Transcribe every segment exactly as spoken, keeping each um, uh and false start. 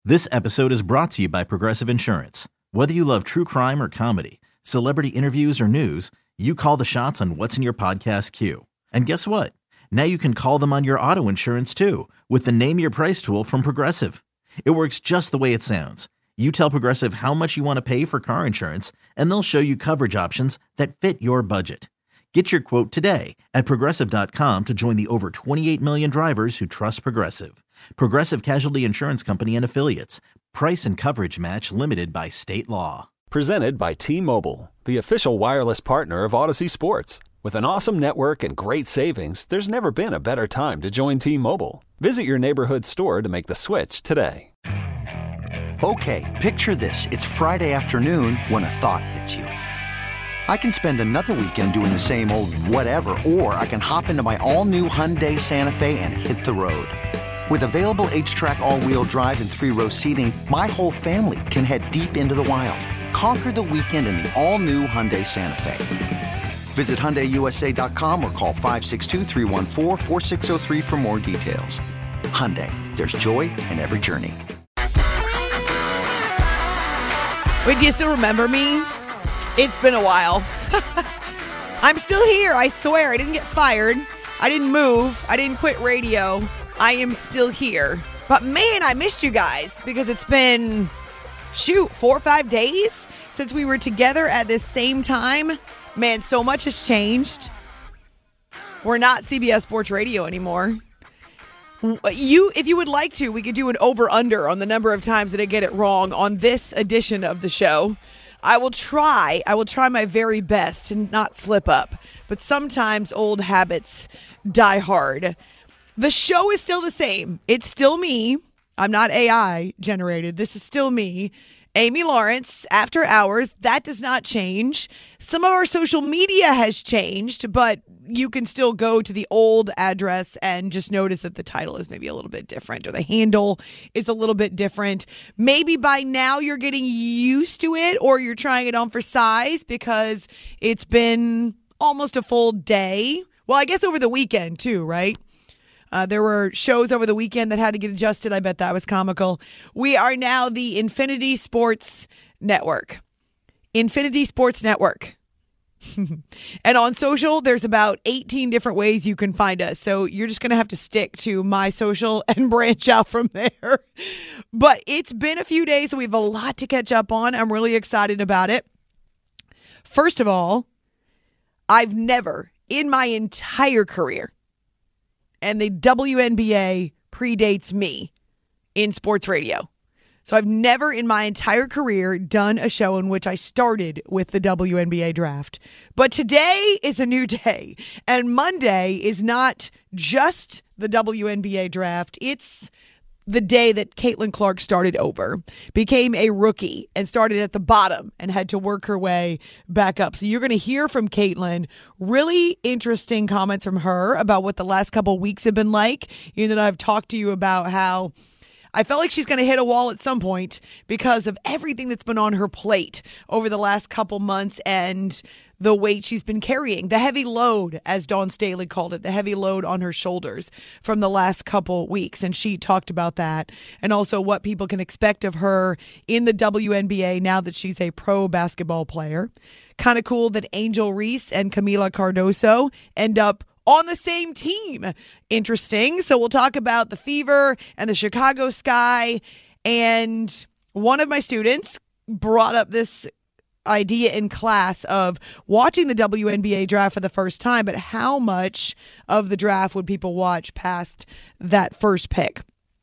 This episode is brought to you by Progressive Insurance. Whether you love true crime or comedy, celebrity interviews or news, you call the shots on what's in your podcast queue. And guess what? Now you can call them on your auto insurance too with the Name Your Price tool from Progressive. It works just the way it sounds. You tell Progressive how much you want to pay for car insurance, and they'll show you coverage options that fit your budget. Get your quote today at Progressive dot com to join the over twenty-eight million drivers who trust Progressive. Progressive Casualty Insurance Company and Affiliates. Price and coverage match limited by state law. Presented by T-Mobile, the official wireless partner of Odyssey Sports. With an awesome network and great savings, there's never been a better time to join T-Mobile. Visit your neighborhood store to make the switch today. Okay, picture this. It's Friday afternoon when a thought hits you. I can spend another weekend doing the same old whatever, or I can hop into my all-new Hyundai Santa Fe and hit the road. With available H-Track all-wheel drive and three-row seating, my whole family can head deep into the wild. Conquer the weekend in the all-new Hyundai Santa Fe. Visit Hyundai U S A dot com or call five six two, three one four, four six zero three for more details. Hyundai, there's joy in every journey. Wait, do you still remember me? It's been a while. I'm still here, I swear. I didn't get fired. I didn't move. I didn't quit radio. I am still here. But man, I missed you guys because it's been, shoot, four or five days since we were together at this same time. Man, so much has changed. We're not C B S Sports Radio anymore. You, if you would like to, we could do an over-under on the number of times that I get it wrong on this edition of the show. I will try. I will try my very best to not slip up. But sometimes old habits die hard. The show is still the same. It's still me. I'm not A I generated. This is still me. Amy Lawrence, After Hours. That does not change. Some of our social media has changed, but you can still go to the old address and just notice that the title is maybe a little bit different or the handle is a little bit different. Maybe by now you're getting used to it or you're trying it on for size because it's been almost a full day. Well, I guess over the weekend too, right? Uh, there were shows over the weekend that had to get adjusted. I bet that was comical. We are now the Infinity Sports Network. Infinity Sports Network. And on social, there's about eighteen different ways you can find us. So you're just going to have to stick to my social and branch out from there. But it's been a few days, so we have a lot to catch up on. I'm really excited about it. First of all, I've never in my entire career, and the W N B A predates me in sports radio. So I've never in my entire career done a show in which I started with the W N B A draft. But today is a new day. And Monday is not just the W N B A draft. It's the day that Caitlin Clark started over, became a rookie, and started at the bottom and had to work her way back up. So you're going to hear from Caitlin really interesting comments from her about what the last couple of weeks have been like. You know, I've talked to you about how I felt like she's going to hit a wall at some point because of everything that's been on her plate over the last couple months and the weight she's been carrying, the heavy load, as Dawn Staley called it, the heavy load on her shoulders from the last couple weeks. And she talked about that and also what people can expect of her in the W N B A now that she's a pro basketball player. Kind of cool that Angel Reese and Camila Cardoso end up on the same team. Interesting. So we'll talk about the Fever and the Chicago Sky. And one of my students brought up this idea in class of watching the W N B A draft for the first time, but how much of the draft would people watch past that first pick?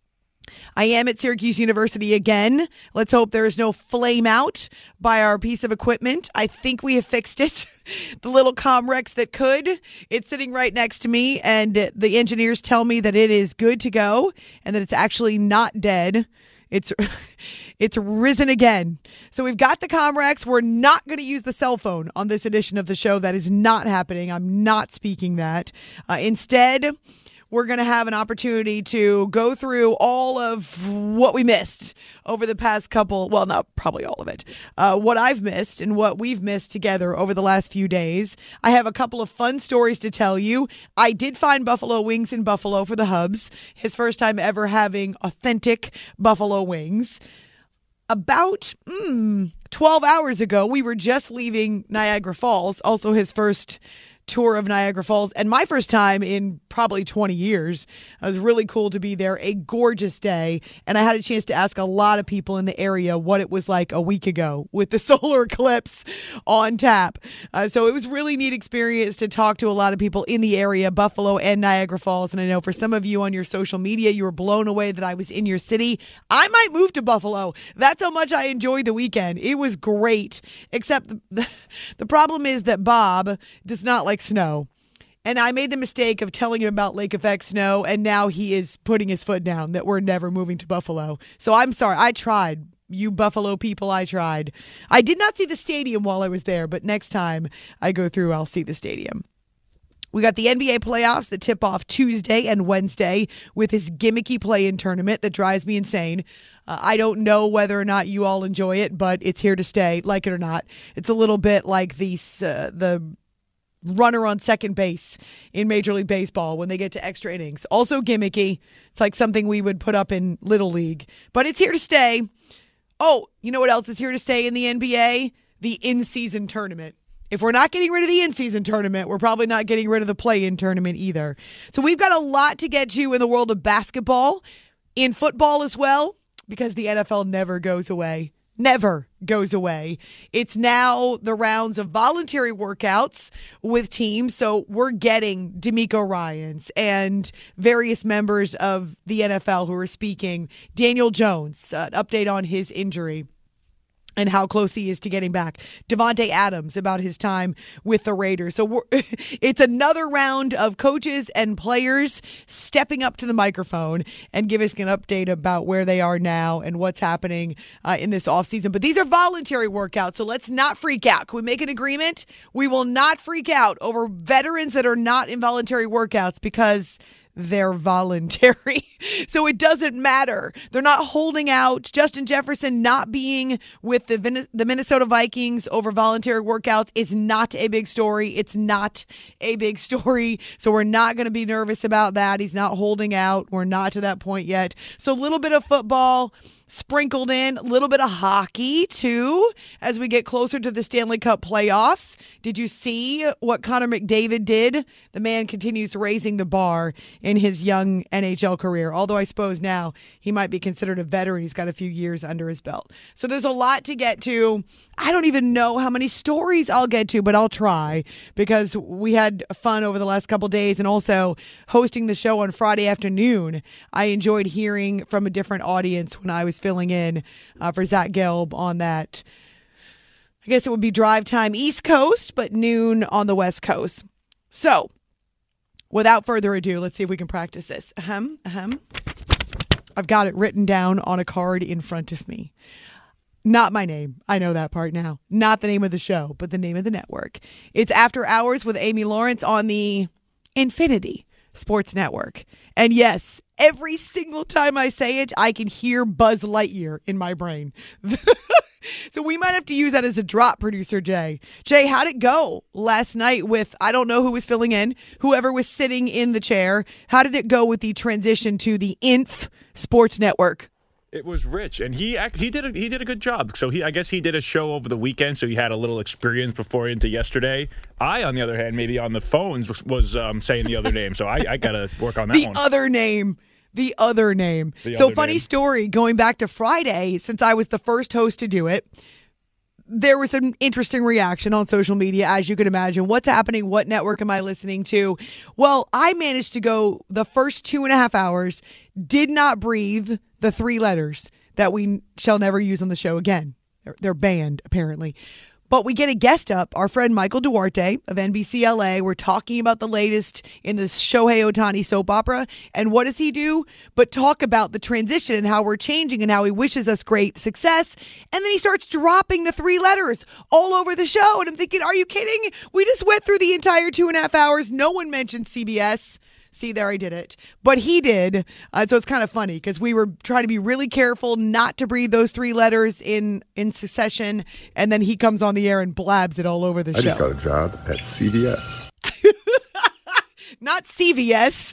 I am at Syracuse University again. Let's hope there is no flame out by our piece of equipment. I think we have fixed it. The little Comrex that could. It's sitting right next to me, and the engineers tell me that it is good to go and that it's actually not dead. It's it's risen again. So we've got the Comrex. We're not going to use the cell phone on this edition of the show. That is not happening. I'm not speaking that. Uh, instead, we're going to have an opportunity to go through all of what we missed over the past couple, well, not probably all of it, uh, what I've missed and what we've missed together over the last few days. I have a couple of fun stories to tell you. I did find Buffalo Wings in Buffalo for the Hubs, his first time ever having authentic Buffalo wings. About mm, twelve hours ago, we were just leaving Niagara Falls, also his first tour of Niagara Falls, and my first time in probably twenty years. It was really cool to be there. A gorgeous day, and I had a chance to ask a lot of people in the area what it was like a week ago with the solar eclipse on tap. Uh, so it was really neat experience to talk to a lot of people in the area, Buffalo and Niagara Falls. And I know for some of you on your social media, you were blown away that I was in your city. I might move to Buffalo. That's how much I enjoyed the weekend. It was great, except the, the problem is that Bob does not like snow. And I made the mistake of telling him about lake effect snow, and now he is putting his foot down that we're never moving to Buffalo. So I'm sorry. I tried. You Buffalo people, I tried. I did not see the stadium while I was there, but next time I go through, I'll see the stadium. We got the N B A playoffs that tip off Tuesday and Wednesday with this gimmicky play-in tournament that drives me insane. Uh, I don't know whether or not you all enjoy it, but it's here to stay, like it or not. It's a little bit like the uh, the runner on second base in Major League Baseball when they get to extra innings. Also gimmicky. It's like something we would put up in Little League, but it's here to stay. Oh, you know what else is here to stay in the N B A? The in-season tournament. If we're not getting rid of the in-season tournament, we're probably not getting rid of the play-in tournament either. So we've got a lot to get to in the world of basketball, in football as well, because the N F L never goes away. Never goes away. It's now the rounds of voluntary workouts with teams. So we're getting D'Amico Ryans and various members of the N F L who are speaking. Daniel Jones, uh, an update on his injury and how close he is to getting back. Devontae Adams about his time with the Raiders. So we're, it's another round of coaches and players stepping up to the microphone and give us an update about where they are now and what's happening uh, in this offseason. But these are voluntary workouts, so let's not freak out. Can we make an agreement? We will not freak out over veterans that are not in voluntary workouts because they're voluntary. So it doesn't matter. They're not holding out. Justin Jefferson not being with the Vin- the Minnesota Vikings over voluntary workouts is not a big story. It's not a big story. So we're not going to be nervous about that. He's not holding out. We're not to that point yet. So a little bit of football sprinkled in, a little bit of hockey too as we get closer to the Stanley Cup playoffs. Did you see what Connor McDavid did? The man continues raising the bar in his young N H L career, although I suppose now he might be considered a veteran. He's got a few years under his belt. So there's a lot to get to. I don't even know how many stories I'll get to, but I'll try because we had fun over the last couple days, and also hosting the show on Friday afternoon. I enjoyed hearing from a different audience when I was filling in uh, for Zach Gelb on that. I guess it would be drive time East Coast, but noon on the West Coast. So, without further ado, let's see if we can practice this. Ahem, ahem. I've got it written down on a card in front of me. Not my name. I know that part now. Not the name of the show, but the name of the network. It's After Hours with Amy Lawrence on the Infinity Sports Network. And yes, every single time I say it, I can hear Buzz Lightyear in my brain. So we might have to use that as a drop, producer Jay. Jay, how'd it go last night with, I don't know who was filling in, whoever was sitting in the chair? How did it go with the transition to the Inf Sports Network? It was Rich, and he he did a, he did a good job. So he I guess he did a show over the weekend, so he had a little experience before into yesterday. I, on the other hand, maybe on the phones was, was um, saying the other name, so I, I got to work on that the one. The other name. The other name. The so other funny name. Story, going back to Friday, since I was the first host to do it, there was an interesting reaction on social media, as you can imagine. What's happening? What network am I listening to? Well, I managed to go the first two and a half hours, did not breathe the three letters that we shall never use on the show again. They're, they're banned, apparently. But we get a guest up, our friend Michael Duarte of N B C L A. We're talking about the latest in this Shohei Ohtani soap opera. And what does he do? But talk about the transition and how we're changing and how he wishes us great success. And then he starts dropping the three letters all over the show. And I'm thinking, are you kidding? We just went through the entire two and a half hours. No one mentioned C B S. See, there I did it. But he did. Uh, so it's kind of funny because we were trying to be really careful not to breathe those three letters in, in succession. And then he comes on the air and blabs it all over the I show. just got a job at C V S. Not C V S.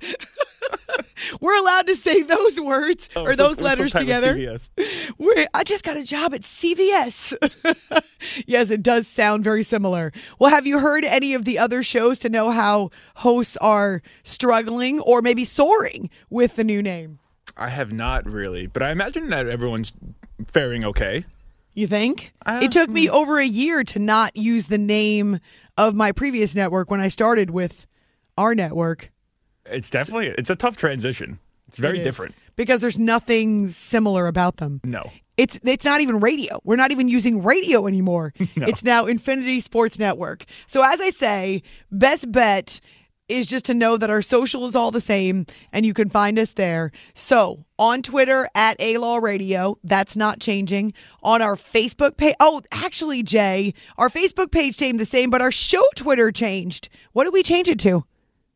We're allowed to say those words Oh, or so those we're letters still tied with together. C V S. We're, I just got a job at C V S. Yes, it does sound very similar. Well, have you heard any of the other shows to know how hosts are struggling or maybe soaring with the new name? I have not really, but I imagine that everyone's faring okay. You think? Uh, it took me over a year to not use the name of my previous network when I started with our network. It's definitely, it's a tough transition. It's very It is, different. because there's nothing similar about them. No. It's it's not even radio. We're not even using radio anymore. No. It's now Infinity Sports Network. So as I say, best bet is just to know that our social is all the same and you can find us there. So on Twitter at A L A W Radio, that's not changing. On our Facebook page, oh, actually, Jay, our Facebook page stayed the same, but our show Twitter changed. What did we change it to?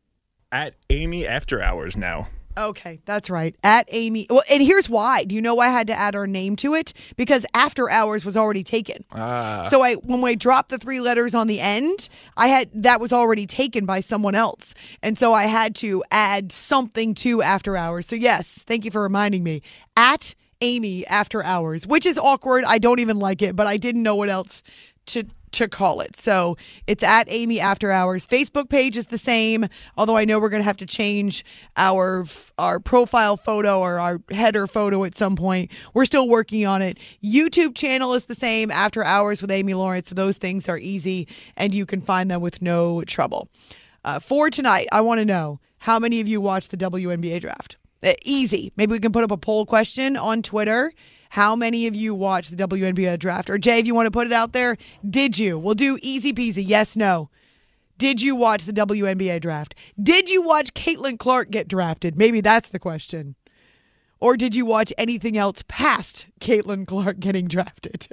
At Amy After Hours now. Okay, that's right. At Amy. Well, and here's why. Do you know why I had to add our name to it? Because After Hours was already taken. Ah. So I, when we dropped the three letters on the end, I had that was already taken by someone else, and so I had to add something to After Hours. So yes, thank you for reminding me. At Amy After Hours, which is awkward. I don't even like it, but I didn't know what else to. to call it. So it's at Amy After Hours. Facebook page is the same, although I know we're going to have to change our our profile photo or our header photo at some point. We're still working on it. YouTube channel is the same, After Hours with Amy Lawrence. So those things are easy and you can find them with no trouble. Uh, for tonight, I want to know how many of you watched the W N B A draft? Uh, easy. Maybe we can put up a poll question on Twitter. How many of you watched the W N B A draft? Or Jay, if you want to put it out there, did you? We'll do easy peasy. Yes, no. Did you watch the W N B A draft? Did you watch Caitlin Clark get drafted? Maybe that's the question. Or did you watch anything else past Caitlin Clark getting drafted?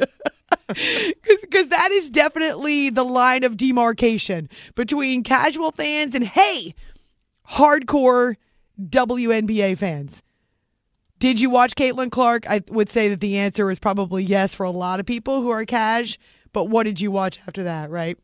Because that is definitely the line of demarcation between casual fans and, hey, hardcore W N B A fans. Did you watch Caitlin Clark? I would say that the answer is probably yes for a lot of people who are cash. But what did you watch after that, right?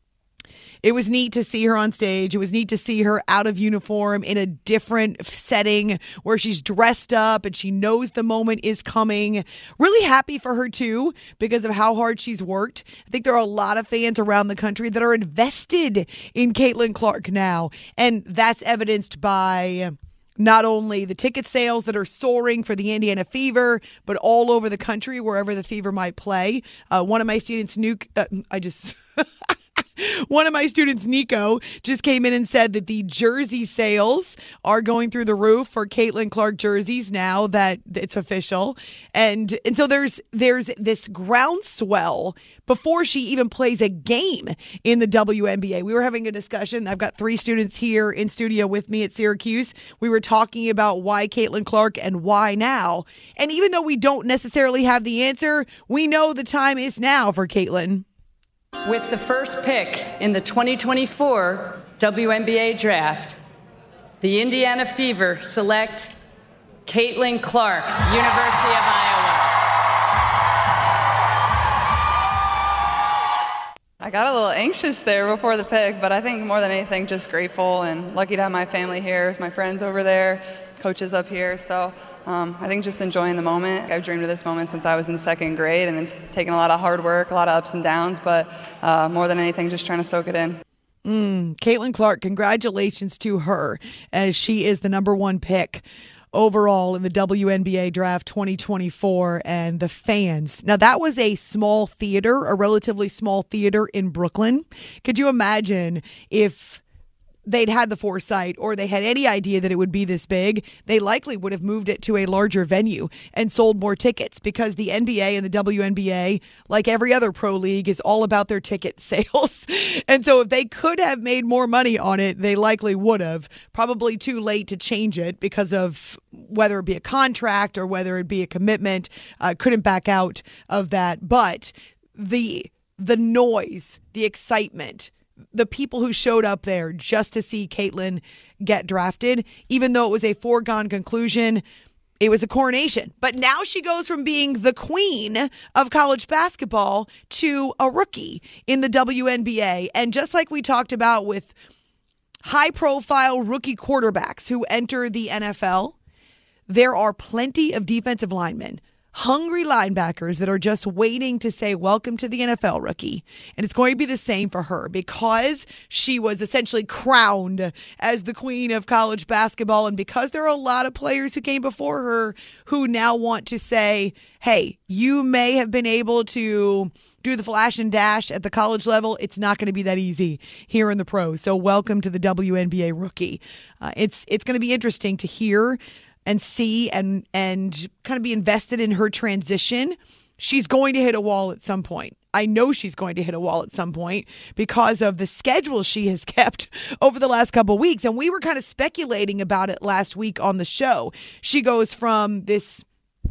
It was neat to see her on stage. It was neat to see her out of uniform in a different setting where she's dressed up and she knows the moment is coming. Really happy for her, too, because of how hard she's worked. I think there are a lot of fans around the country that are invested in Caitlin Clark now. And that's evidenced by not only the ticket sales that are soaring for the Indiana Fever, but all over the country, wherever the Fever might play. Uh, one of my students, Nuke, uh, I just... One of my students, Nico, just came in and said that the jersey sales are going through the roof for Caitlin Clark jerseys now that it's official. And and so there's there's this groundswell before she even plays a game in the W N B A. We were having a discussion. I've got three students here in studio with me at Syracuse. We were talking about why Caitlin Clark and why now. And even though we don't necessarily have the answer, we know the time is now for Caitlin. With the first pick in the twenty twenty-four W N B A draft, the Indiana Fever select Caitlin Clark, University of Iowa. I got a little anxious there before the pick, but I think more than anything, just grateful and lucky to have my family here, my friends over there, coaches up here. So um, I think just enjoying the moment. I've dreamed of this moment since I was in second grade, and it's taken a lot of hard work, a lot of ups and downs, but uh, more than anything, just trying to soak it in. Mm, Caitlin Clark, congratulations to her as she is the number one pick overall in the W N B A draft twenty twenty-four, and the fans. Now, that was a small theater, a relatively small theater in Brooklyn. Could you imagine if they'd had the foresight or they had any idea that it would be this big? They likely would have moved it to a larger venue and sold more tickets, because the N B A and the W N B A, like every other pro league, is all about their ticket sales. And so if they could have made more money on it, they likely would have. Probably too late to change it because of whether it be a contract or whether it be a commitment. Uh, couldn't back out of that. But the the noise, the excitement, the people who showed up there just to see Caitlin get drafted, even though it was a foregone conclusion. It was a coronation. But now she goes from being the queen of college basketball to a rookie in the W N B A. And just like we talked about with high-profile rookie quarterbacks who enter the N F L, there are plenty of defensive linemen, hungry linebackers that are just waiting to say, welcome to the N F L, rookie. And it's going to be the same for her because she was essentially crowned as the queen of college basketball. And because there are a lot of players who came before her who now want to say, hey, you may have been able to do the flash and dash at the college level. It's not going to be that easy here in the pros. So welcome to the W N B A rookie. Uh, it's it's going to be interesting to hear and see and and kind of be invested in her transition. She's going to hit a wall at some point. I know she's going to hit a wall at some point because of the schedule she has kept over the last couple of weeks. And we were kind of speculating about it last week on the show. She goes from this,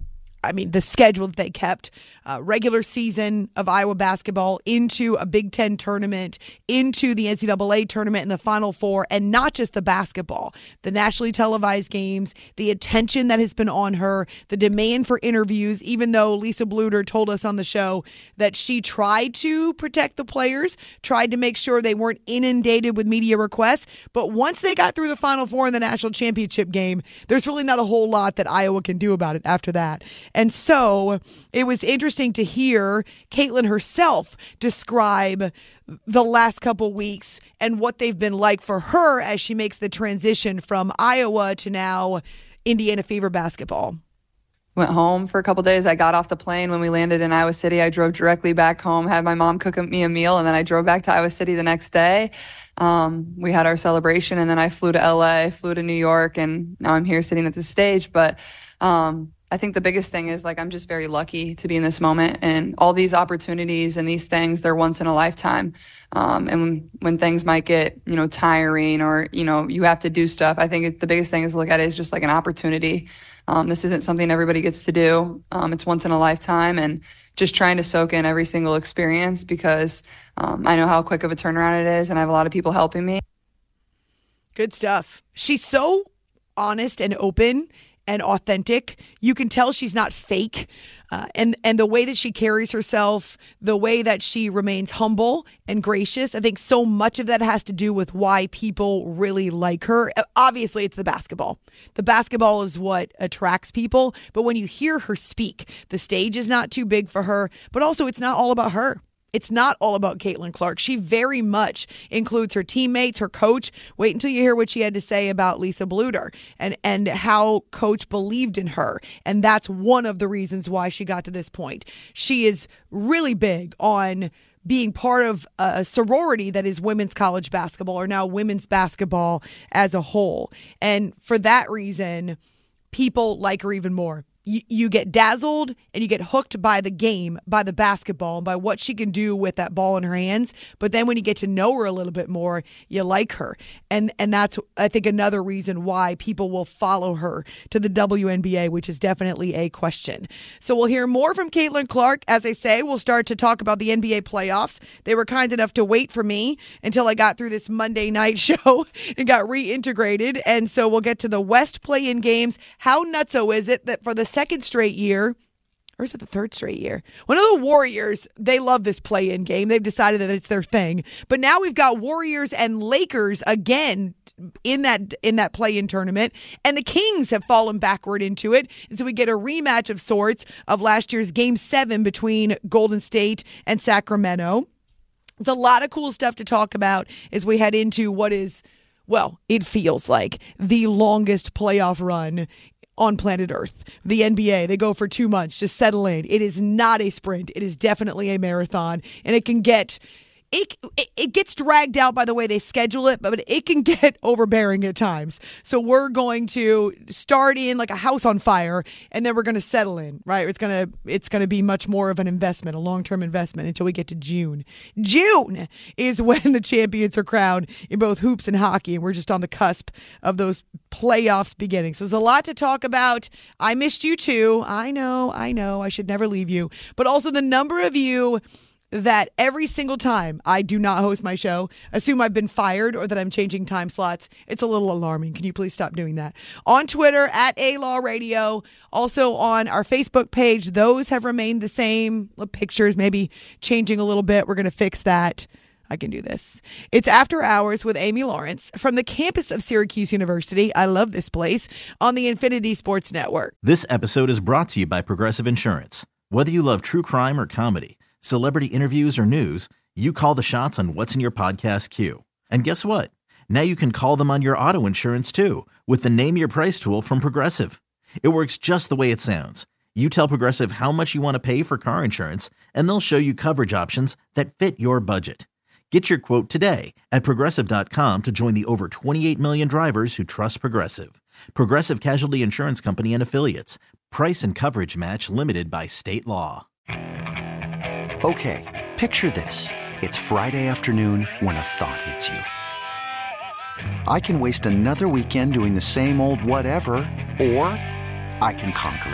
I mean, the schedule that they kept, uh, regular season of Iowa basketball into a Big Ten tournament, into the N C double A tournament in the Final Four, and not just the basketball, the nationally televised games, the attention that has been on her, the demand for interviews, even though Lisa Bluder told us on the show that she tried to protect the players, tried to make sure they weren't inundated with media requests. But once they got through the Final Four in the national championship game, there's really not a whole lot that Iowa can do about it after that. And so it was interesting to hear Caitlin herself describe the last couple weeks and what they've been like for her as she makes the transition from Iowa to now Indiana Fever basketball. Went home for a couple days. I got off the plane when we landed in Iowa City. I drove directly back home, had my mom cook me a meal, and then I drove back to Iowa City the next day. Um, we had our celebration, and then I flew to L A, flew to New York, and now I'm here sitting at the stage. But um, I think the biggest thing is, like, I'm just very lucky to be in this moment, and all these opportunities and these things, they're once in a lifetime. Um, and when, when things might get, you know, tiring or, you know, you have to do stuff, I think it, the biggest thing is to look at it as just like an opportunity. Um, this isn't something everybody gets to do. Um, it's once in a lifetime, and just trying to soak in every single experience because um, I know how quick of a turnaround it is, and I have a lot of people helping me. Good stuff. She's so honest and open and authentic. You can tell she's not fake. Uh, and, and the way that she carries herself, the way that she remains humble and gracious, I think so much of that has to do with why people really like her. Obviously, it's the basketball. The basketball is what attracts people. But when you hear her speak, the stage is not too big for her, but also it's not all about her. It's not all about Caitlin Clark. She very much includes her teammates, her coach. Wait until you hear what she had to say about Lisa Bluder and, and how coach believed in her. And that's one of the reasons why she got to this point. She is really big on being part of a sorority that is women's college basketball, or now women's basketball as a whole. And for that reason, people like her even more. You, you get dazzled and you get hooked by the game, by the basketball, and by what she can do with that ball in her hands. But then when you get to know her a little bit more, you like her. And and that's, I think, another reason why people will follow her to the W N B A, which is definitely a question. So we'll hear more from Caitlin Clark. As I say, we'll start to talk about the N B A playoffs. They were kind enough to wait for me until I got through this Monday night show and got reintegrated. And so we'll get to the West play-in games. How nutso is it that for the second straight year, or is it the third straight year? One of the Warriors, they love this play-in game. They've decided that it's their thing. But now we've got Warriors and Lakers again in that in that play-in tournament, and the Kings have fallen backward into it. And so we get a rematch of sorts of last year's Game seven between Golden State and Sacramento. It's a lot of cool stuff to talk about as we head into what is, well, it feels like the longest playoff run on planet Earth. The N B A, they go for two months. Just settle in. It is not a sprint. It is definitely a marathon, and it can get It, it it gets dragged out by the way they schedule it, but it can get overbearing at times. So we're going to start in like a house on fire, and then we're going to settle in, right? It's going to it's going to be much more of an investment, a long-term investment until we get to June. June is when the champions are crowned in both hoops and hockey, and we're just on the cusp of those playoffs beginning. So there's a lot to talk about. I missed you too. I know, I know. I should never leave you. But also the number of you that every single time I do not host my show, assume I've been fired or that I'm changing time slots. It's a little alarming. Can you please stop doing that? On Twitter, at A-Law Radio. Also on our Facebook page, those have remained the same. The pictures maybe changing a little bit. We're going to fix that. I can do this. It's After Hours with Amy Lawrence from the campus of Syracuse University. I love this place. On the Infinity Sports Network. This episode is brought to you by Progressive Insurance. Whether you love true crime or comedy, celebrity interviews or news, you call the shots on what's in your podcast queue. And guess what? Now you can call them on your auto insurance too with the Name Your Price tool from Progressive. It works just the way it sounds. You tell Progressive how much you want to pay for car insurance, and they'll show you coverage options that fit your budget. Get your quote today at Progressive dot com to join the over twenty-eight million drivers who trust Progressive. Progressive Casualty Insurance Company and Affiliates. Price and coverage match limited by state law. Okay, picture this. It's Friday afternoon when a thought hits you. I can waste another weekend doing the same old whatever, or I can conquer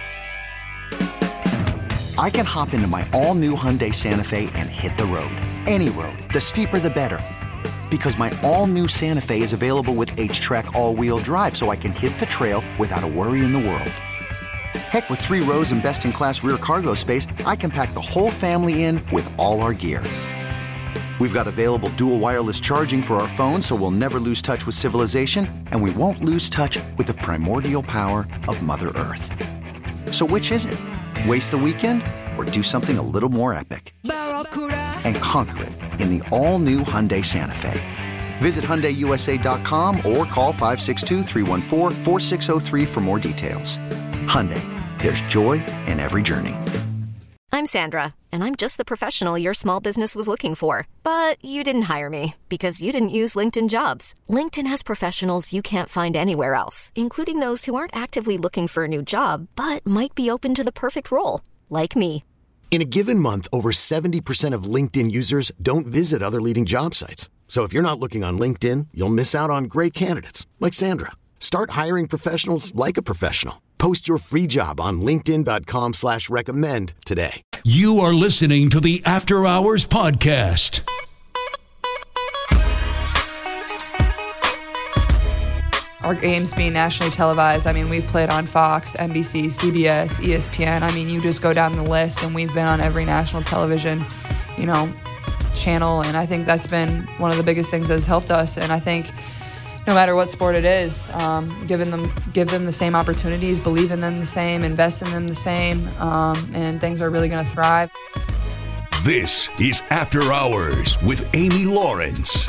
it. I can hop into my all-new Hyundai Santa Fe and hit the road. Any road. The steeper, the better. Because my all-new Santa Fe is available with H-Track all-wheel drive, so I can hit the trail without a worry in the world. Heck, with three rows and best-in-class rear cargo space, I can pack the whole family in with all our gear. We've got available dual wireless charging for our phones, so we'll never lose touch with civilization, and we won't lose touch with the primordial power of Mother Earth. So which is it? Waste the weekend or do something a little more epic? And conquer it in the all-new Hyundai Santa Fe. Visit Hyundai U S A dot com or call five six two, three one four, four six zero three for more details. Hyundai, there's joy in every journey. I'm Sandra, and I'm just the professional your small business was looking for. But you didn't hire me because you didn't use LinkedIn Jobs. LinkedIn has professionals you can't find anywhere else, including those who aren't actively looking for a new job, but might be open to the perfect role, like me. In a given month, over seventy percent of LinkedIn users don't visit other leading job sites. So if you're not looking on LinkedIn, you'll miss out on great candidates like Sandra. Start hiring professionals like a professional. Post your free job on linkedin dot com slash recommend today. You are listening to the After Hours Podcast. Our games being nationally televised, I mean, we've played on Fox, N B C, C B S, E S P N. I mean, you just go down the list, and we've been on every national television, you know, channel. And I think that's been one of the biggest things that has helped us. And I think no matter what sport it is, um, giving them, give them the same opportunities, believe in them the same, invest in them the same, um, and things are really going to thrive. This is After Hours with Amy Lawrence.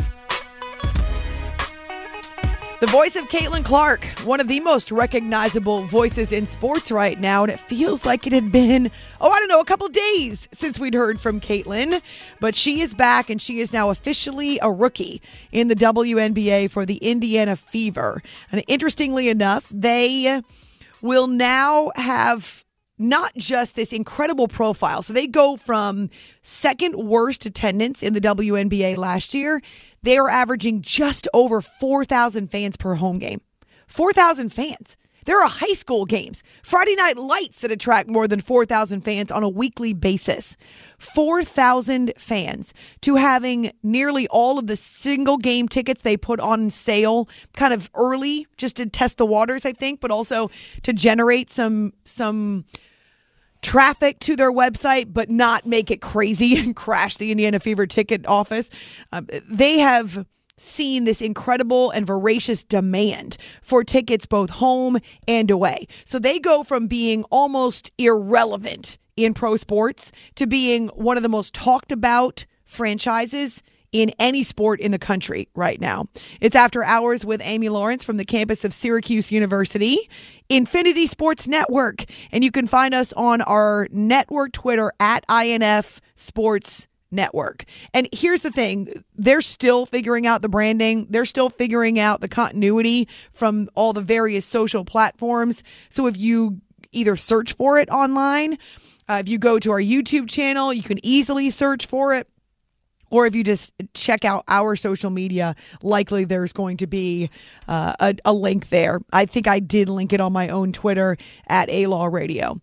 The voice of Caitlin Clark, one of the most recognizable voices in sports right now, and it feels like it had been, oh, I don't know, a couple days since we'd heard from Caitlin, but she is back, and she is now officially a rookie in the W N B A for the Indiana Fever. And interestingly enough, they will now have not just this incredible profile. So they go from second worst attendance in the W N B A last year. They are averaging just over four thousand fans per home game. four thousand fans. There are high school games, Friday Night Lights that attract more than four thousand fans on a weekly basis. four thousand fans, to having nearly all of the single game tickets they put on sale kind of early just to test the waters, I think, but also to generate some some traffic to their website, but not make it crazy and crash the Indiana Fever ticket office. Um, they have seen this incredible and voracious demand for tickets both home and away. So they go from being almost irrelevant in pro sports to being one of the most talked about franchises in any sport in the country right now. It's After Hours with Amy Lawrence from the campus of Syracuse University, Infinity Sports Network. And you can find us on our network Twitter at I N F Sports Network. And here's the thing, they're still figuring out the branding. They're still figuring out the continuity from all the various social platforms. So if you either search for it online, uh, if you go to our YouTube channel, you can easily search for it. Or if you just check out our social media, likely there's going to be uh, a, a link there. I think I did link it on my own Twitter at A-Law Radio.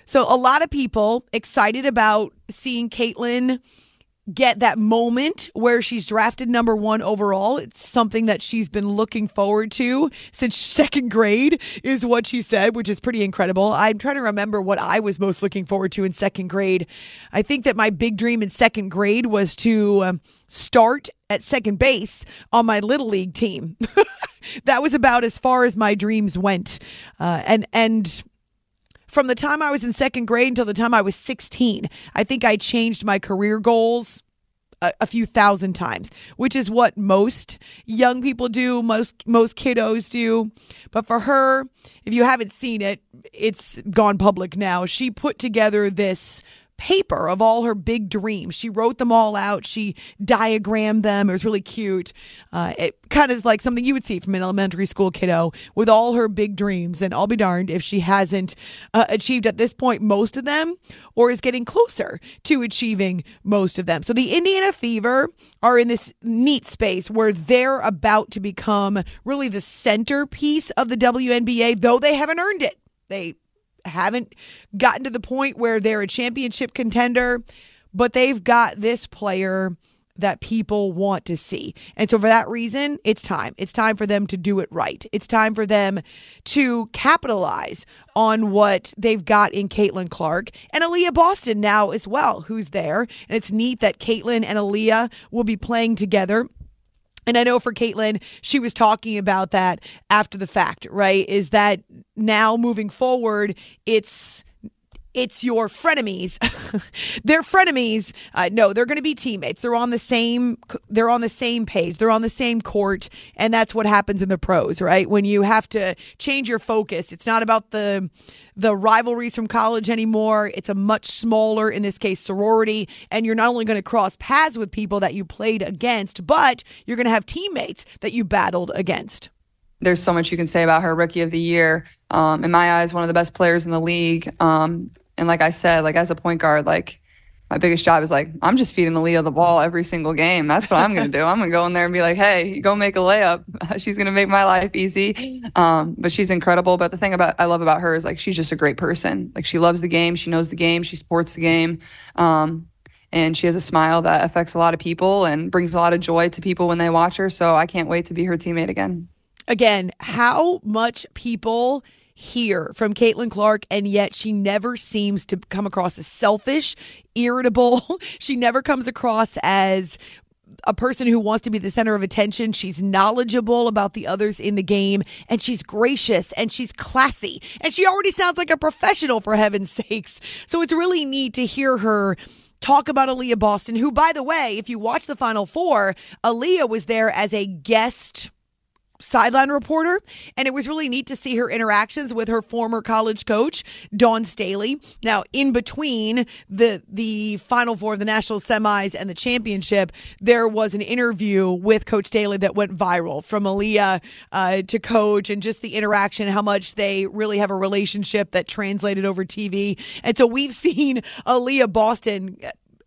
So a lot of people excited about seeing Caitlin get that moment where she's drafted number one overall. It's something that she's been looking forward to since second grade is what she said, which is pretty incredible. I'm trying to remember what I was most looking forward to in second grade. I think that my big dream in second grade was to um, start at second base on my Little League team. That was about as far as my dreams went. Uh, and, and, From the time I was in second grade until the time I was sixteen, I think I changed my career goals a, a few thousand times, which is what most young people do, most most kiddos do. But for her, if you haven't seen it, it's gone public now. She put together this paper of all her big dreams. She wrote them all out. She diagrammed them. It was really cute. Uh, it kind of is like something you would see from an elementary school kiddo with all her big dreams. And I'll be darned if she hasn't uh, achieved at this point most of them or is getting closer to achieving most of them. So the Indiana Fever are in this neat space where they're about to become really the centerpiece of the W N B A, though they haven't earned it. They haven't gotten to the point where they're a championship contender, but they've got this player that people want to see. And so for that reason, it's time. It's time for them to do it right. It's time for them to capitalize on what they've got in Caitlin Clark and Aaliyah Boston now as well, who's there. And it's neat that Caitlin and Aaliyah will be playing together. And I know for Caitlin, she was talking about that after the fact, right? Is that now moving forward, it's it's your frenemies. They're frenemies. Uh, no, they're going to be teammates. They're on the same. They're on the same page. They're on the same court, and that's what happens in the pros, right? When you have to change your focus, it's not about the the rivalries from college anymore. It's a much smaller, in this case, sorority, and you're not only going to cross paths with people that you played against, but you're going to have teammates that you battled against. There's so much you can say about her. Rookie of the year. Um, in my eyes, one of the best players in the league. Um, and like I said, like as a point guard, like my biggest job is like, I'm just feeding Aaliyah the ball every single game. That's what I'm going to do. I'm going to go in there and be like, hey, go make a layup. She's going to make my life easy. Um, but she's incredible. But the thing about I love about her is like, she's just a great person. Like she loves the game. She knows the game. She supports the game. Um, and she has a smile that affects a lot of people and brings a lot of joy to people when they watch her. So I can't wait to be her teammate again. Again, how much people hear from Caitlin Clark, and yet she never seems to come across as selfish, irritable. She never comes across as a person who wants to be the center of attention. She's knowledgeable about the others in the game, and she's gracious, and she's classy, and she already sounds like a professional, for heaven's sakes. So it's really neat to hear her talk about Aaliyah Boston, who, by the way, if you watch the Final Four, Aaliyah was there as a guest sideline reporter, and it was really neat to see her interactions with her former college coach, Dawn Staley. Now, in between the the Final Four of the national semis and the championship, there was an interview with Coach Staley that went viral from Aaliyah uh, to Coach, and just the interaction, how much they really have a relationship that translated over T V. And so we've seen Aaliyah Boston,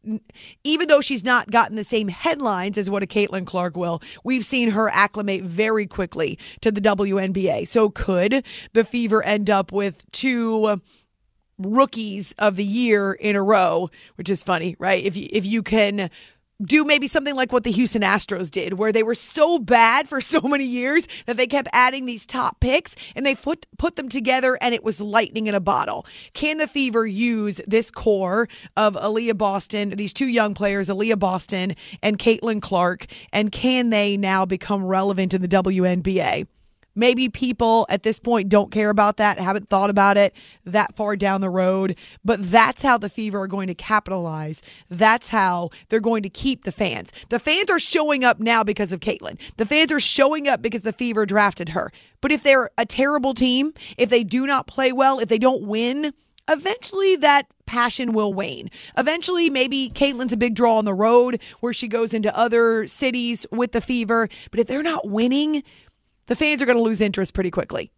even though she's not gotten the same headlines as what a Caitlin Clark will, we've seen her acclimate very quickly to the W N B A. So could the Fever end up with two rookies of the year in a row, which is funny, right? If you, if you can do maybe something like what the Houston Astros did, where they were so bad for so many years that they kept adding these top picks, and they put put them together, and it was lightning in a bottle. Can the Fever use this core of Aaliyah Boston, these two young players, Aaliyah Boston and Caitlin Clark, and can they now become relevant in the W N B A? Maybe people at this point don't care about that, haven't thought about it that far down the road, but that's how the Fever are going to capitalize. That's how they're going to keep the fans. The fans are showing up now because of Caitlin. The fans are showing up because the Fever drafted her. But if they're a terrible team, if they do not play well, if they don't win, eventually that passion will wane. Eventually, maybe Caitlin's a big draw on the road where she goes into other cities with the Fever. But if they're not winning, the fans are going to lose interest pretty quickly.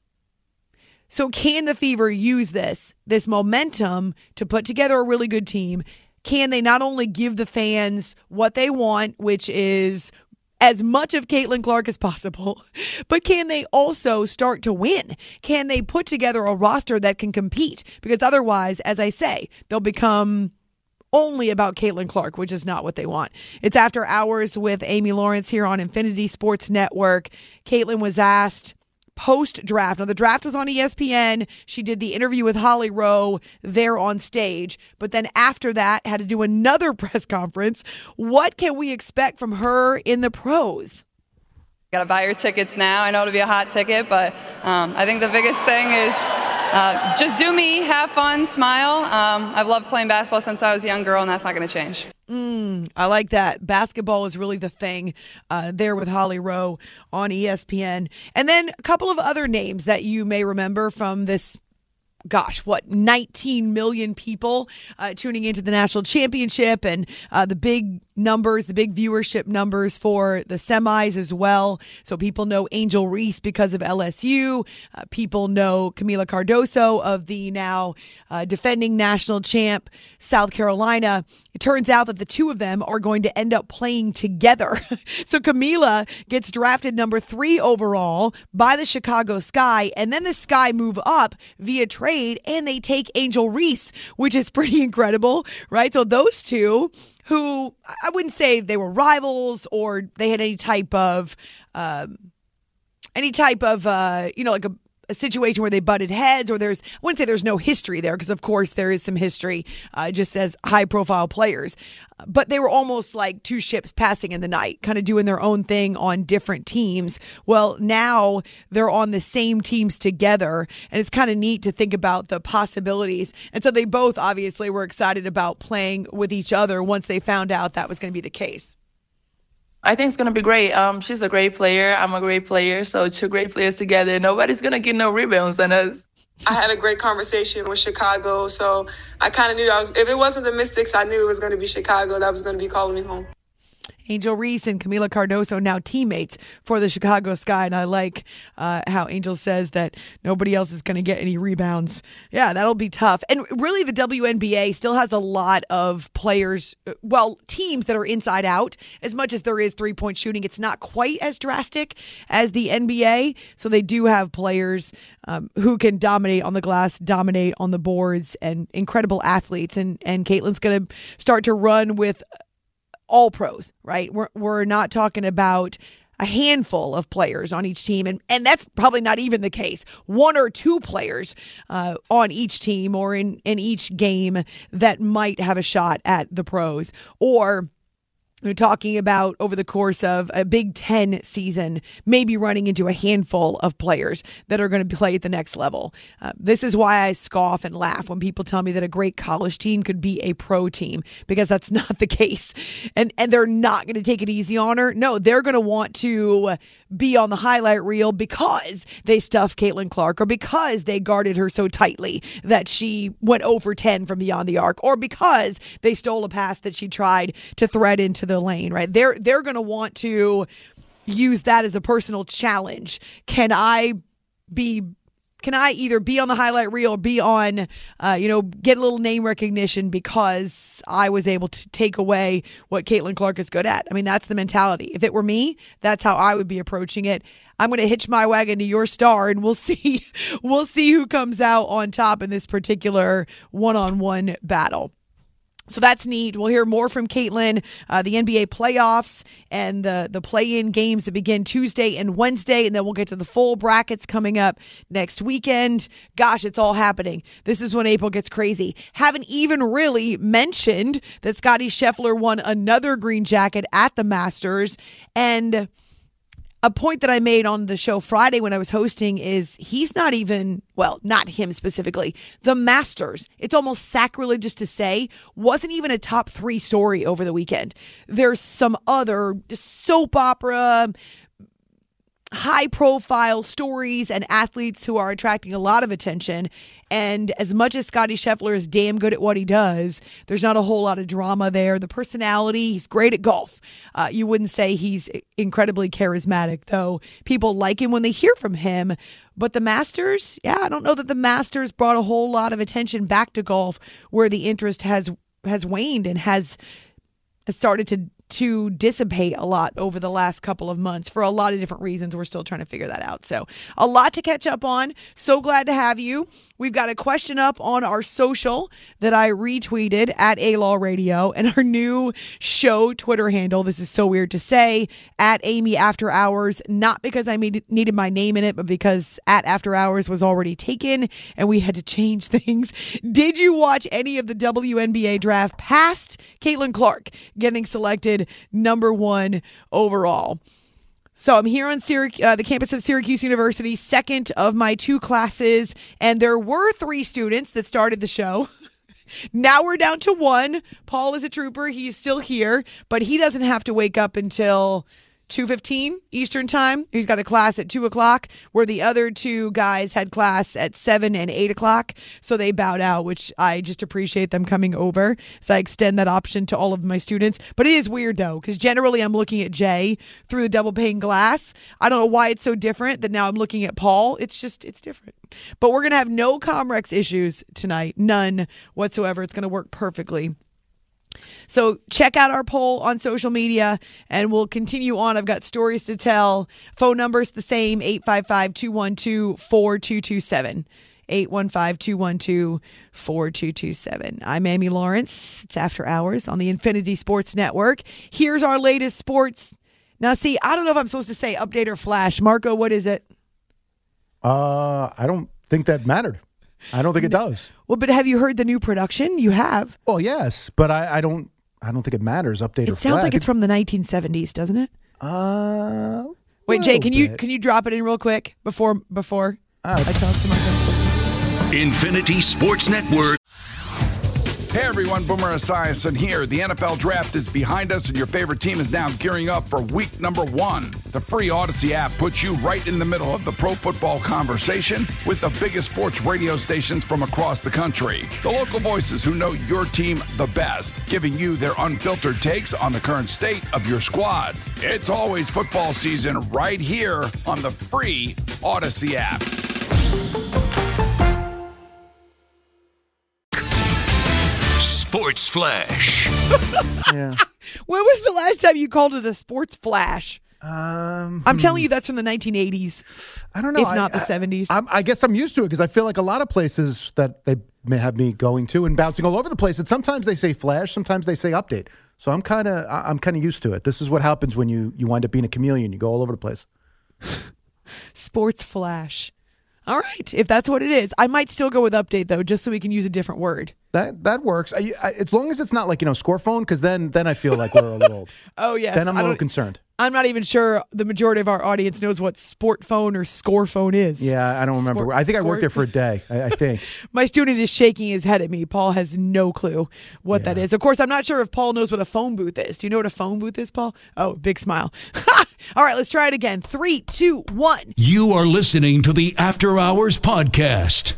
So can the Fever use this, this momentum to put together a really good team? Can they not only give the fans what they want, which is as much of Caitlin Clark as possible, but can they also start to win? Can they put together a roster that can compete? Because otherwise, as I say, they'll become only about Caitlin Clark, which is not what they want. It's After Hours with Amy Lawrence here on Infinity Sports Network. Caitlin was asked post-draft. Now, the draft was on E S P N. She did the interview with Holly Rowe there on stage. But then after that, had to do another press conference. What can we expect from her in the pros? Got to buy your tickets now. I know it'll be a hot ticket, but um, I think the biggest thing is uh, just do me, have fun, smile. Um, I've loved playing basketball since I was a young girl, and that's not going to change. Mm, I like that. Basketball is really the thing uh, there with Holly Rowe on E S P N. And then a couple of other names that you may remember from this, gosh, what, nineteen million people uh, tuning into the national championship, and uh, the big numbers, the big viewership numbers for the semis as well. So people know Angel Reese because of L S U. Uh, people know Kamilla Cardoso of the now uh, defending national champ South Carolina. It turns out that the two of them are going to end up playing together. So Kamilla gets drafted number three overall by the Chicago Sky, and then the Sky move up via trade and they take Angel Reese, which is pretty incredible, right? So those two, who I wouldn't say they were rivals or they had any type of, um, any type of, uh, you know, like a, a situation where they butted heads, or there's, I wouldn't say there's no history there, because of course there is some history uh, just as high profile players, but they were almost like two ships passing in the night, kind of doing their own thing on different teams. Well, now they're on the same teams together, and it's kind of neat to think about the possibilities. And so they both obviously were excited about playing with each other once they found out that was going to be the case. I think it's going to be great. Um, she's a great player. I'm a great player. So two great players together. Nobody's going to get no rebounds on us. I had a great conversation with Chicago. So I kind of knew I was, if it wasn't the Mystics, I knew it was going to be Chicago that was going to be calling me home. Angel Reese and Kamilla Cardoso now teammates for the Chicago Sky. And I like uh, how Angel says that nobody else is going to get any rebounds. Yeah, that'll be tough. And really, the W N B A still has a lot of players, well, teams that are inside out. As much as there is three-point shooting, it's not quite as drastic as the N B A. So they do have players um, who can dominate on the glass, dominate on the boards, and incredible athletes. And, and Caitlin's going to start to run with all pros, right? We're we're not talking about a handful of players on each team, and, and that's probably not even the case. One or two players uh, on each team or in, in each game that might have a shot at the pros. Or we're talking about over the course of a Big Ten season, maybe running into a handful of players that are going to play at the next level. Uh, this is why I scoff and laugh when people tell me that a great college team could be a pro team, because that's not the case. And and they're not going to take it easy on her. No, they're going to want to be on the highlight reel because they stuffed Caitlin Clark, or because they guarded her so tightly that she went zero for ten from beyond the arc, or because they stole a pass that she tried to thread into the lane, right? They're they're going to want to use that as a personal challenge. Can I be Can I either be on the highlight reel or be on, uh, you know, get a little name recognition because I was able to take away what Caitlin Clark is good at? I mean, that's the mentality. If it were me, that's how I would be approaching it. I'm going to hitch my wagon to your star, and we'll see. We'll see who comes out on top in this particular one-on-one battle. So that's neat. We'll hear more from Caitlin, uh, the N B A playoffs and the, the play-in games that begin Tuesday and Wednesday, and then we'll get to the full brackets coming up next weekend. Gosh, it's all happening. This is when April gets crazy. Haven't even really mentioned that Scottie Scheffler won another green jacket at the Masters, and a point that I made on the show Friday when I was hosting is he's not even, well, not him specifically, the Masters. It's almost sacrilegious to say, wasn't even a top three story over the weekend. There's some other soap opera, high-profile stories and athletes who are attracting a lot of attention. And as much as Scottie Scheffler is damn good at what he does, there's not a whole lot of drama there. The personality, he's great at golf. Uh, you wouldn't say he's incredibly charismatic, though. People like him when they hear from him. But the Masters, yeah, I don't know that the Masters brought a whole lot of attention back to golf, where the interest has has waned and has, has started to to dissipate a lot over the last couple of months for a lot of different reasons. We're still trying to figure that out. So a lot to catch up on. So glad to have you. We've got a question up on our social that I retweeted at A-Law Radio, and our new show Twitter handle. This is so weird to say, at Amy After Hours, not because I made, needed my name in it, but because at After Hours was already taken and we had to change things. Did you watch any of the W N B A draft past Caitlin Clark getting selected number one overall? So I'm here on Syrac- uh, the campus of Syracuse University, second of my two classes, and there were three students that started the show. Now we're down to one. Paul is a trooper. He's still here, but he doesn't have to wake up until two fifteen Eastern time. He's got a class at two o'clock, where the other two guys had class at seven and eight o'clock. So they bowed out, which I just appreciate them coming over. So I extend that option to all of my students. But it is weird, though, because generally I'm looking at Jay through the double pane glass. I don't know why it's so different that now I'm looking at Paul. It's just, it's different. But we're going to have no Comrex issues tonight. None whatsoever. It's going to work perfectly. So check out our poll on social media, and we'll continue on. I've got stories to tell. Phone number's the same, eight five five, two one two, four two two seven. eight one five, two one two, four two two seven. I'm Amy Lawrence. It's After Hours on the Infinity Sports Network. Here's our latest sports. Now, see, I don't know if I'm supposed to say update or flash. Marco, what is it? Uh, I don't think that mattered. I don't think it does. Well, but have you heard the new production? You have. Well, yes, but I, I don't. I don't think it matters. Update it or sounds flag. like it's from the nineteen seventies, doesn't it? Uh, wait, Jay, can bit. you can you drop it in real quick before before uh, I talk to myself? Infinity Sports Network. Hey everyone, Boomer Esiason here. The N F L draft is behind us and your favorite team is now gearing up for week number one. The free Odyssey app puts you right in the middle of the pro football conversation with the biggest sports radio stations from across the country. The local voices who know your team the best, giving you their unfiltered takes on the current state of your squad. It's always football season right here on the free Odyssey app. Sports Flash. Yeah. When was the last time you called it a sports flash? Um, I'm telling you, that's from the nineteen eighties. I don't know. If I, not the I, seventies. I, I guess I'm used to it because I feel like a lot of places that they may have me going to and bouncing all over the place. And sometimes they say flash, sometimes they say update. So I'm kind of I'm kind of used to it. This is what happens when you you wind up being a chameleon. You go all over the place. Sports flash. All right, if that's what it is, I might still go with update though, just so we can use a different word. That that works. I, I, as long as it's not like, you know, score phone, because then then I feel like we're a little old. Oh yes, then I'm a I little don't- concerned. I'm not even sure the majority of our audience knows what sport phone or score phone is. Yeah, I don't remember. Sport- I think I worked sport- there for a day. I, I think. My student is shaking his head at me. Paul has no clue what that is. Of course, I'm not sure if Paul knows what a phone booth is. Do you know what a phone booth is, Paul? Oh, big smile. All right, let's try it again. Three, two, one. You are listening to the After Hours Podcast.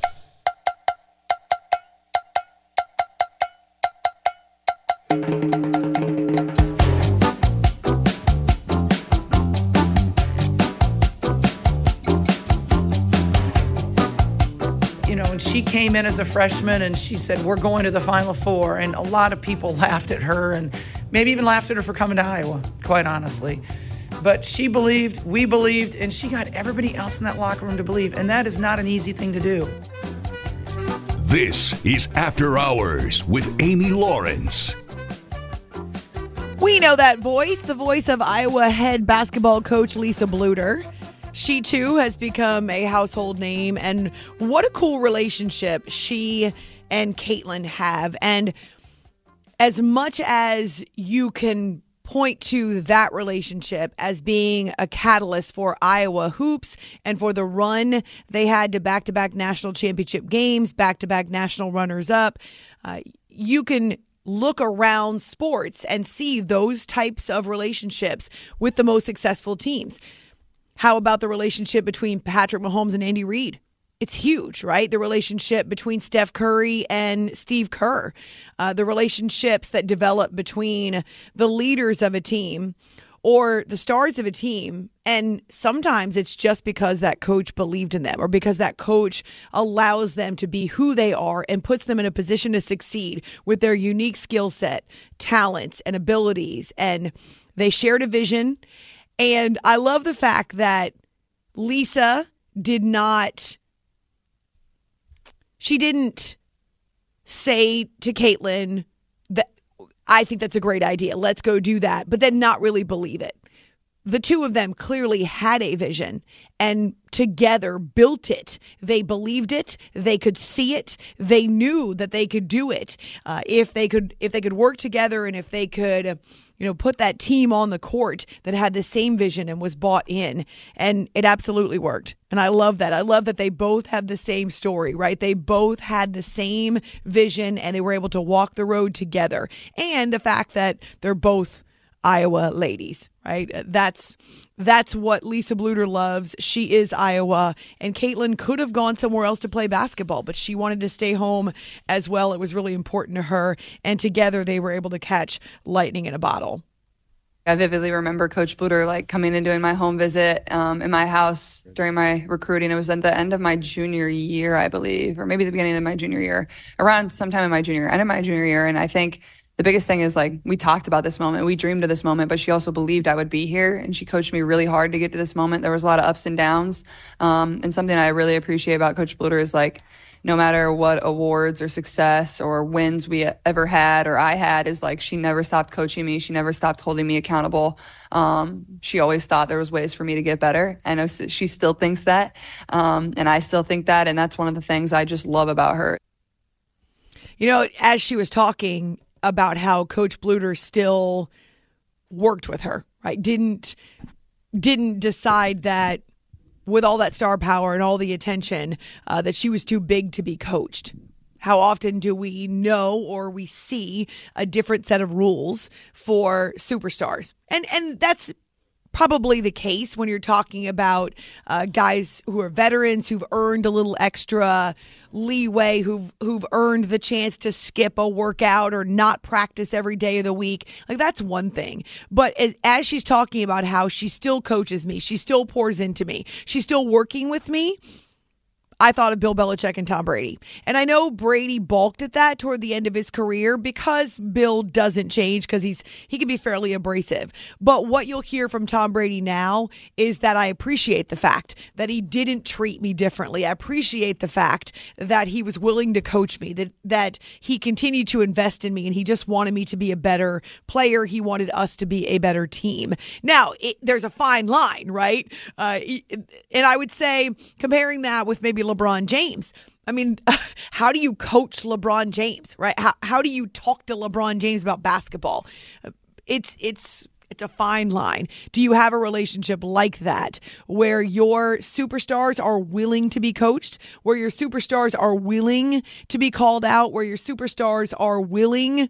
You know, and she came in as a freshman and she said, we're going to the Final Four. And a lot of people laughed at her and maybe even laughed at her for coming to Iowa, quite honestly. But she believed, we believed, and she got everybody else in that locker room to believe. And that is not an easy thing to do. This is After Hours with Amy Lawrence. We know that voice, the voice of Iowa head basketball coach Lisa Bluter. She, too, has become a household name, and what a cool relationship she and Caitlin have. And as much as you can point to that relationship as being a catalyst for Iowa hoops and for the run they had to back-to-back national championship games, back-to-back national runners-up, uh, you can look around sports and see those types of relationships with the most successful teams. How about the relationship between Patrick Mahomes and Andy Reid? It's huge, right? The relationship between Steph Curry and Steve Kerr. Uh, the relationships that develop between the leaders of a team, or the stars of a team. And sometimes it's just because that coach believed in them or because that coach allows them to be who they are and puts them in a position to succeed with their unique skill set, talents, and abilities. And they shared a vision. And I love the fact that Lisa did not, she didn't say to Caitlin that I think that's a great idea. Let's go do that. But then not really believe it. The two of them clearly had a vision and together built it. They believed it. They could see it. They knew that they could do it uh, if they could if they could work together and if they could, you know, put that team on the court that had the same vision and was bought in. And it absolutely worked. And I love that. I love that they both have the same story, right? They both had the same vision and they were able to walk the road together. And the fact that they're both Iowa ladies, right? That's that's what Lisa Bluder loves. She is Iowa, and Caitlin could have gone somewhere else to play basketball, but she wanted to stay home as well. It was really important to her, and together they were able to catch lightning in a bottle. I vividly remember Coach Bluder like coming and doing my home visit um, in my house during my recruiting. It was at the end of my junior year, I believe, or maybe the beginning of my junior year, around sometime in my junior, end of my junior year, and I think the biggest thing is like we talked about this moment, we dreamed of this moment, but she also believed I would be here, and she coached me really hard to get to this moment. There was a lot of ups and downs, um, and something I really appreciate about Coach Bluder is like no matter what awards or success or wins we ever had or I had, is like she never stopped coaching me. She never stopped holding me accountable. Um, she always thought there was ways for me to get better. I know she still thinks that, um, and I still think that, and that's one of the things I just love about her. You know, as she was talking about how Coach Bluder still worked with her, right? Didn't didn't decide that with all that star power and all the attention uh, that she was too big to be coached. How often do we know or we see a different set of rules for superstars? And and that's probably the case when you're talking about uh, guys who are veterans who've earned a little extra leeway, who've who've earned the chance to skip a workout or not practice every day of the week. Like, that's one thing. But as, as she's talking about how she still coaches me, she still pours into me, she's still working with me, I thought of Bill Belichick and Tom Brady. And I know Brady balked at that toward the end of his career because Bill doesn't change, because he's he can be fairly abrasive. But what you'll hear from Tom Brady now is that I appreciate the fact that he didn't treat me differently. I appreciate the fact that he was willing to coach me, that that he continued to invest in me, and he just wanted me to be a better player. He wanted us to be a better team. Now, it, there's a fine line, right? Uh, and I would say comparing that with maybe LeBron James. I mean, how do you coach LeBron James, right? How how do you talk to LeBron James about basketball? It's it's it's a fine line. Do you have a relationship like that where your superstars are willing to be coached, where your superstars are willing to be called out, where your superstars are willing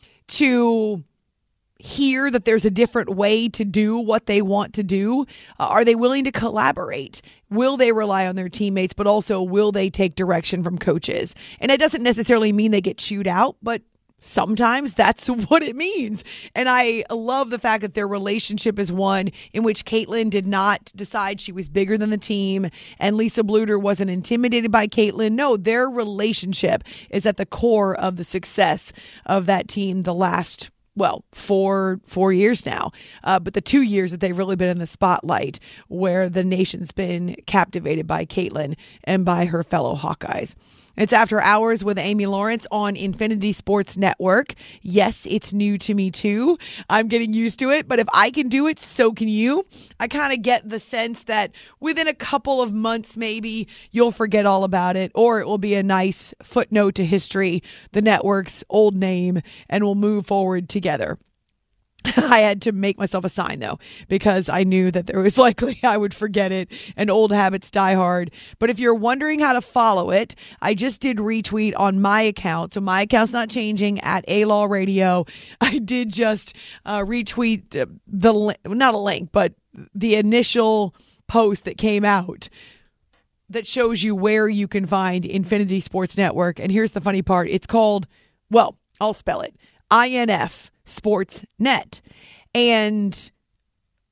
to hear that there's a different way to do what they want to do? Uh, are they willing to collaborate? Will they rely on their teammates, but also will they take direction from coaches? And it doesn't necessarily mean they get chewed out, but sometimes that's what it means. And I love the fact that their relationship is one in which Caitlin did not decide she was bigger than the team and Lisa Bluder wasn't intimidated by Caitlin. No, their relationship is at the core of the success of that team the last well, four four years now, uh, but the two years that they've really been in the spotlight where the nation's been captivated by Caitlin and by her fellow Hawkeyes. It's After Hours with Amy Lawrence on Infinity Sports Network. Yes, it's new to me too. I'm getting used to it, but if I can do it, so can you. I kind of get the sense that within a couple of months, maybe you'll forget all about it, or it will be a nice footnote to history, the network's old name, and we'll move forward together. I had to make myself a sign, though, because I knew that there was likely I would forget it, and old habits die hard. But if you're wondering how to follow it, I just did retweet on my account. So my account's not changing, at A-Law Radio. I did just uh, retweet the, not a link, but the initial post that came out that shows you where you can find Infinity Sports Network. And here's the funny part. It's called, well, I'll spell it, I N F Sports Net. And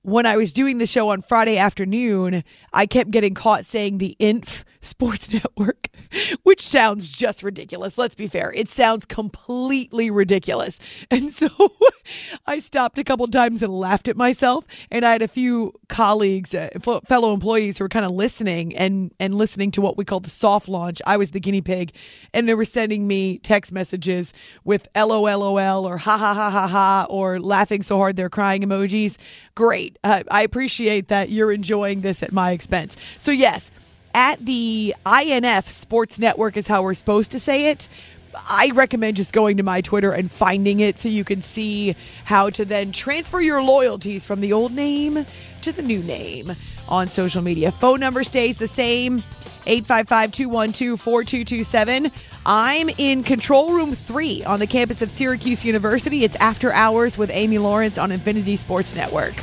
when I was doing the show on Friday afternoon, I kept getting caught saying the I N F Sports Network, which sounds just ridiculous. Let's be fair. It sounds completely ridiculous. And so I stopped a couple times and laughed at myself. And I had a few colleagues, uh, f- fellow employees who were kind of listening and, and listening to what we call the soft launch. I was the guinea pig. And they were sending me text messages with LOLOL or ha ha ha ha ha or laughing so hard they're crying emojis. Great. Uh, I appreciate that you're enjoying this at my expense. So yes, at the I N F Sports Network is how we're supposed to say it. I recommend just going to my Twitter and finding it so you can see how to then transfer your loyalties from the old name to the new name on social media. Phone number stays the same, eight five five, two one two, four two two seven. I'm in Control Room three on the campus of Syracuse University. It's After Hours with Amy Lawrence on Infinity Sports Network.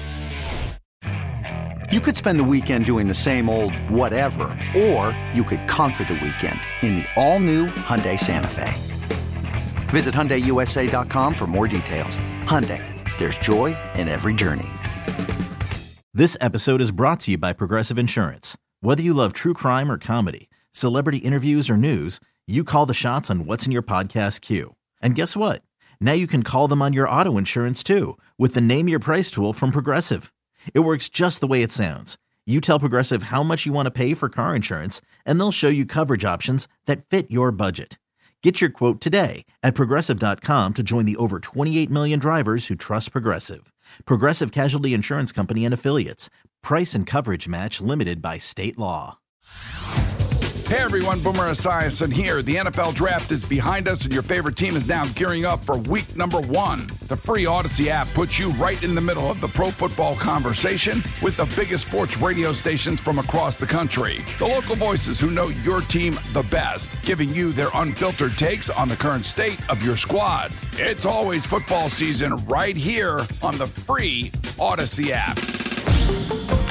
You could spend the weekend doing the same old whatever, or you could conquer the weekend in the all-new Hyundai Santa Fe. Visit Hyundai U S A dot com for more details. Hyundai, there's joy in every journey. This episode is brought to you by Progressive Insurance. Whether you love true crime or comedy, celebrity interviews or news, you call the shots on what's in your podcast queue. And guess what? Now you can call them on your auto insurance too with the Name Your Price tool from Progressive. It works just the way it sounds. You tell Progressive how much you want to pay for car insurance, and they'll show you coverage options that fit your budget. Get your quote today at Progressive dot com to join the over twenty-eight million drivers who trust Progressive. Progressive Casualty Insurance Company and Affiliates. Price and coverage match limited by state law. Hey everyone, Boomer Esiason here. The N F L Draft is behind us and your favorite team is now gearing up for week number one. The free Odyssey app puts you right in the middle of the pro football conversation with the biggest sports radio stations from across the country. The local voices who know your team the best, giving you their unfiltered takes on the current state of your squad. It's always football season right here on the free Odyssey app.